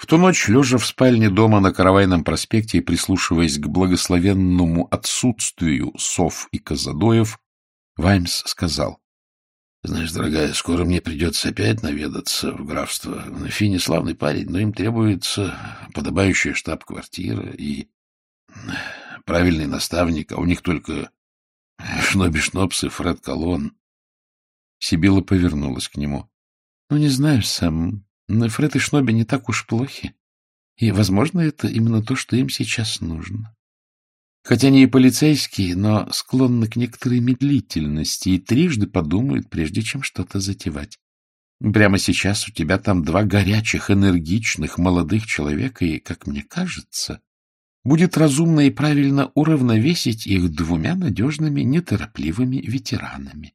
В ту ночь, лежа в спальне дома на Каравайном проспекте и прислушиваясь к благословенному отсутствию сов и казадоев, Ваймс сказал: — Знаешь, дорогая, скоро мне придется опять наведаться в графство. Финни славный парень, но им требуется подобающая штаб-квартира и правильный наставник, а у них только Шноби Шнопс и Фред Колон. Сибилла повернулась к нему. — Ну, не знаю, Сэм, но Фред и Шноби не так уж плохи. И, возможно, это именно то, что им сейчас нужно. Хотя они и полицейские, но склонны к некоторой медлительности и трижды подумают, прежде чем что-то затевать. Прямо сейчас у тебя там два горячих, энергичных, молодых человека, и, как мне кажется, будет разумно и правильно уравновесить их двумя надежными, неторопливыми ветеранами.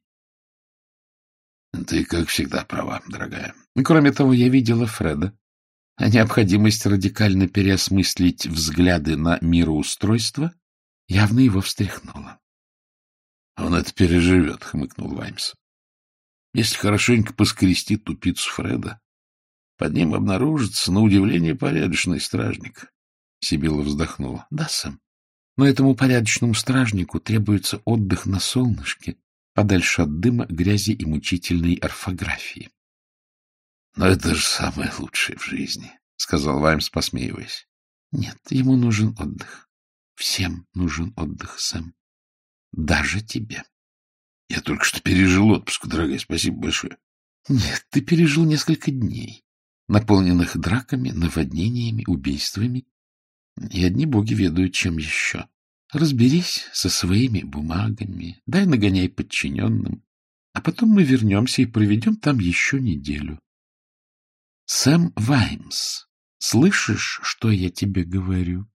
— Ты, как всегда, права, дорогая. Кроме того, я видела Фреда, а необходимость радикально переосмыслить взгляды на мироустройство явно его встряхнула. — Он это переживет, — хмыкнул Ваймс. — Если хорошенько поскрести тупицу Фреда, под ним обнаружится, на удивление, порядочный стражник. Сибилла вздохнула. — Да, Сэм, но этому порядочному стражнику требуется отдых на солнышке, подальше от дыма, грязи и мучительной орфографии. — Но это же самое лучшее в жизни, — сказал Ваймс, посмеиваясь. — Нет, ему нужен отдых. Всем нужен отдых, Сэм. Даже тебе. — Я только что пережил отпуск, дорогая, спасибо большое. — Нет, ты пережил несколько дней, наполненных драками, наводнениями, убийствами. И одни боги ведают, чем еще. Разберись со своими бумагами, дай нагоняй подчиненным, а потом мы вернемся и проведем там еще неделю. Сэм Ваймс, слышишь, что я тебе говорю?